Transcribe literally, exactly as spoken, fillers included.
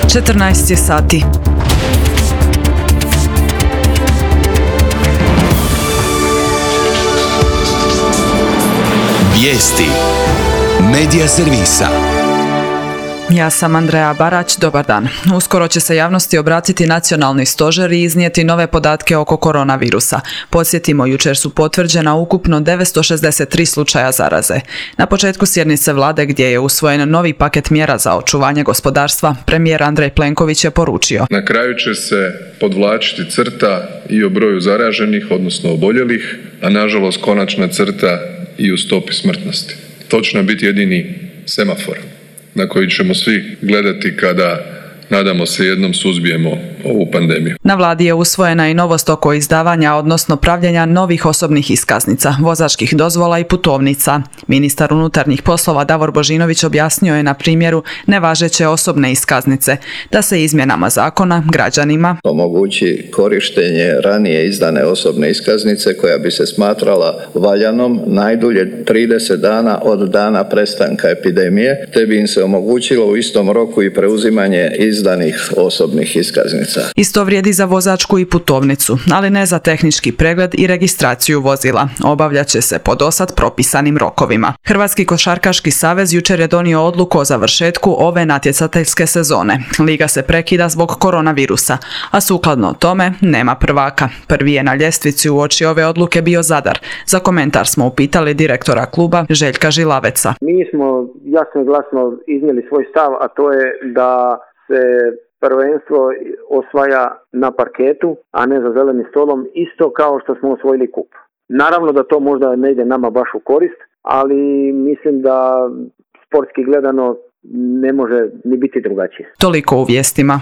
četrnaest je sati. Vijesti Medija servisa. Ja sam Andreja Barać, dobar dan. Uskoro će se javnosti obratiti nacionalni stožer i iznijeti nove podatke oko koronavirusa. Podsjetimo, jučer su potvrđena ukupno devetsto šezdeset tri slučaja zaraze. Na početku sjednice vlade, gdje je usvojen novi paket mjera za očuvanje gospodarstva, premijer Andrej Plenković je poručio: na kraju će se podvlačiti crta i o broju zaraženih, odnosno oboljelih, a nažalost konačna crta i u stopi smrtnosti. To će nam biti jedini semafor na koji ćemo svi gledati kada, nadamo se, jednom suzbijemo ovu pandemiju. Na vladi je usvojena i novost oko izdavanja, odnosno pravljenja novih osobnih iskaznica, vozačkih dozvola i putovnica. Ministar unutarnjih poslova Davor Božinović objasnio je na primjeru nevažeće osobne iskaznice da se izmjenama zakona građanima omogući korištenje ranije izdane osobne iskaznice koja bi se smatrala valjanom najdulje trideset dana od dana prestanka epidemije, te bi im se omogućilo u istom roku i preuzimanje izdanih osobnih iskaznica. Isto vrijedi za vozačku i putovnicu, ali ne za tehnički pregled i registraciju vozila. Obavljat će se po dosad propisanim rokovima. Hrvatski košarkaški savez jučer je donio odluku o završetku ove natjecateljske sezone. Liga se prekida zbog koronavirusa, a sukladno tome nema prvaka. Prvi je na ljestvici uoči ove odluke bio Zadar. Za komentar smo upitali direktora kluba Željka Žilaveca. Mi smo jasno i glasno iznijeli svoj stav, a to je da se prvenstvo osvaja na parketu, a ne za zelenim stolom, isto kao što smo osvojili kup. Naravno da to možda ne ide nama baš u korist, ali mislim da sportski gledano ne može ni biti drugačije. Toliko u vijestima.